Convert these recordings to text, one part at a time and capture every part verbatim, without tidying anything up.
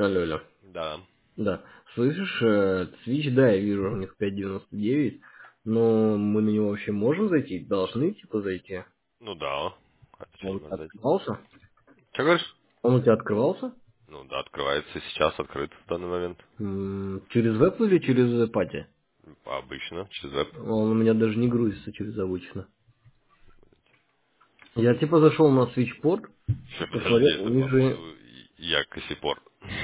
Алло, алло. Да. Да. Слышишь, э, Switch, да, я вижу, у них пять девяносто девять, но мы на него вообще можем зайти? Должны, типа, зайти? Ну да. А ты что, Он не у можешь тебя зайти? открывался? Что говоришь? Он у тебя открывался? Ну да, открывается и сейчас открыт в данный момент. М, через веб или через пати? Обычно, через веб. Он у меня даже не грузится через обычно. Я типа зашел на Switchport, Сейчас, подожди, посмотрел, у это них же... походу я Косипор.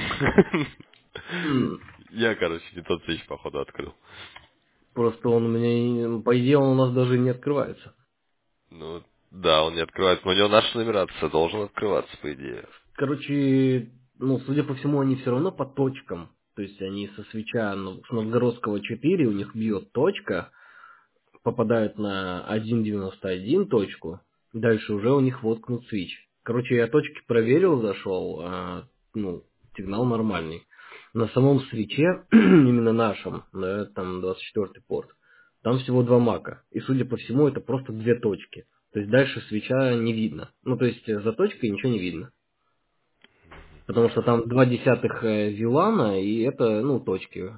м, Я, короче, не тот свеч, походу, открыл. Просто он у меня, и- по идее, он у нас даже не открывается. Ну, да, он не открывается, но у него наша нумерация должен открываться, по идее. Короче, ну, судя по всему, они все равно по точкам. То есть они со свеча, ну, с Новгородского четыре у них бьет точка, попадают на один девяносто один точку, дальше уже у них воткнут свич. Короче, я точки проверил, зашел, а, ну, сигнал нормальный. На самом свече, именно нашем, да, там двадцать четвёртый порт, там всего два мака. И, судя по всему, это просто две точки. То есть дальше свеча не видно. Ну, то есть э, за точкой ничего не видно. Потому что там два десятых э, вилана, и это, ну, точки.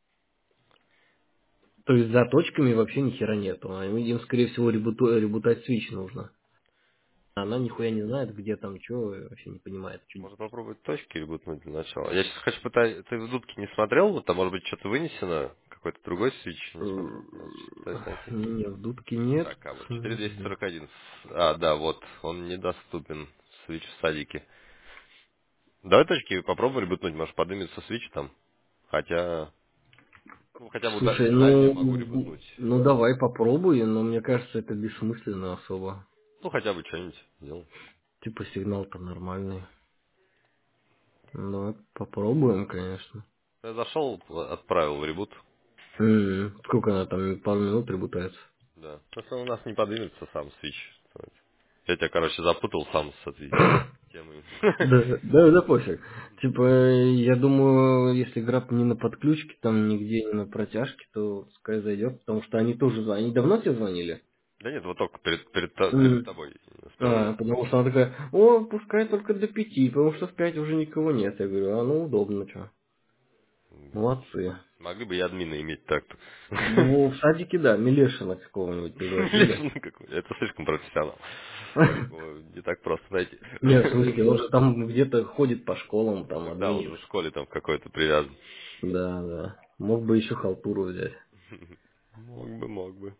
То есть за точками вообще ни хера нету. А им, скорее всего, ребуту- ребутать свич нужно. Она нихуя не знает, где там что, вообще не понимает. Чё... Можно попробовать точки или бутнуть для начала. Я сейчас хочу пытать... Ты в дудке не смотрел? Вот там, может быть, что-то вынесено? Какой-то другой свич? Не смотрел? Надо что-то пытаюсь найти. Не, в дудке нет. Так, а вот четыре двести Мгм. сорок один. А, да, вот, он недоступен. Свич в садике. Давай точки попробовали бытнуть, может подымется свич там. Хотя, ну хотя бы да- Слушай, дальний могу ну, ребутнуть. ну давай попробуй, но мне кажется, это бессмысленно особо. Ну хотя бы что-нибудь сделал. Типа сигнал-то нормальный. Ну, давай попробуем, конечно. Я зашел, отправил в ребут. М, Сколько она там, пару минут ребутается? Да. Просто у нас не подымется сам свич. Я тебя, короче, запутал сам с этой темой. Да, да, да, пофиг. Типа, я думаю, если граб не на подключке, там нигде не на протяжке, то пускай зайдет, потому что они тоже звонили. Они давно тебе звонили? Да нет, вот только перед, перед, то- перед М. тобой успел. А, потому что она такая, о, пускай только до пяти, потому что в пять уже никого нет. Я говорю, а ну удобно, что. Молодцы. Могли бы и админа иметь так-то. Ну, в садике, да, Милешина какого-нибудь пригласили. Ну, какой- Это слишком профессионал. Такого не так просто найти. Нет, в смысле, он же там где-то ходит по школам, Ну там, тогда он админит. в школе там в какой-то привязан. Да, да. Мог бы еще халтуру взять. Мог бы, мог бы.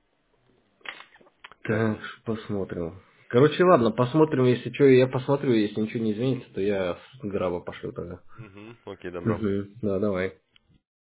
Так, посмотрим. Короче, ладно, посмотрим, если что, я посмотрю, если ничего не изменится, то я с граба пошлю тогда. Угу, окей, добро. Угу, да, давай.